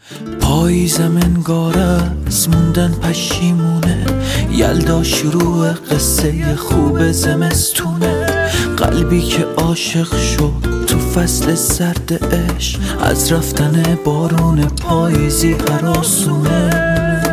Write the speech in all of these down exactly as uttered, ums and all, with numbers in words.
پاییزم انگار از موندن پشیمونه، یلدا شروع قصه خوب زمستونه. قلبی که عاشق شد تو فصل سرد عشق، از رفتن بارون پاییزی هراسونه.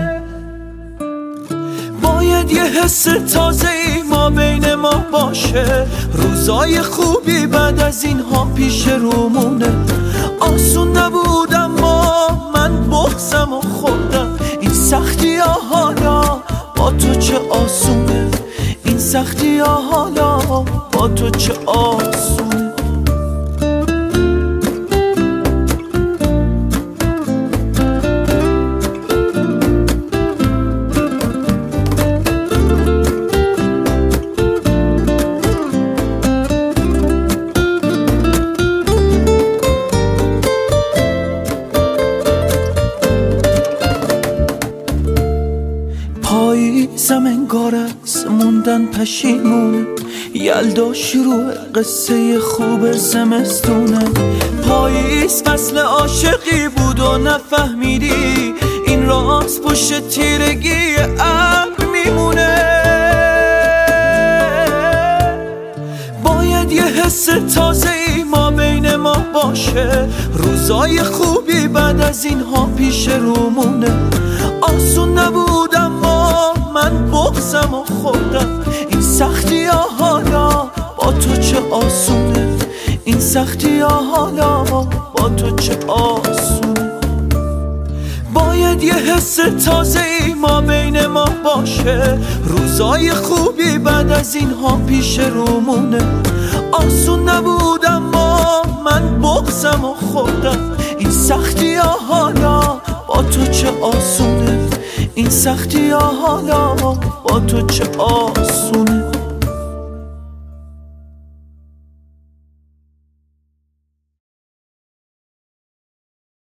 باید یه حس تازه‌ای ما بین ما باشه، روزای خوبی بعد از اینها پیش رومونه. آسون نبود اما من بغضم و خوردم، این سختی ها حالا با تو چه آسونه، این سختی ها حالا با تو چه آسونه. پاییزم انگار از موندن پشیمونه، یلدا شروع قصه خوب زمستونه. پاییز فصل عاشقی بود و نفهمیدی، این راز پشت تیرگی ابر میمونه. باید یه حس تازه‌ای ما بین ما باشه، روزای خوبی بعد از اینها پیش رومونه. آسون نبود اما من بغضم و خوردم، این سختی ها حالا با تو چه آسونه، این سختی ها حالا با تو چه آسونه. باید یه حس تازه‌ای ما بین ما باشه، روزای خوبی بعد از اینها پیش رومونه. آسون نبود اما من بغضم و خوردم، این سختی ها حالا با تو چه آسونه، این سختی ها حالا با تو چه آسونه.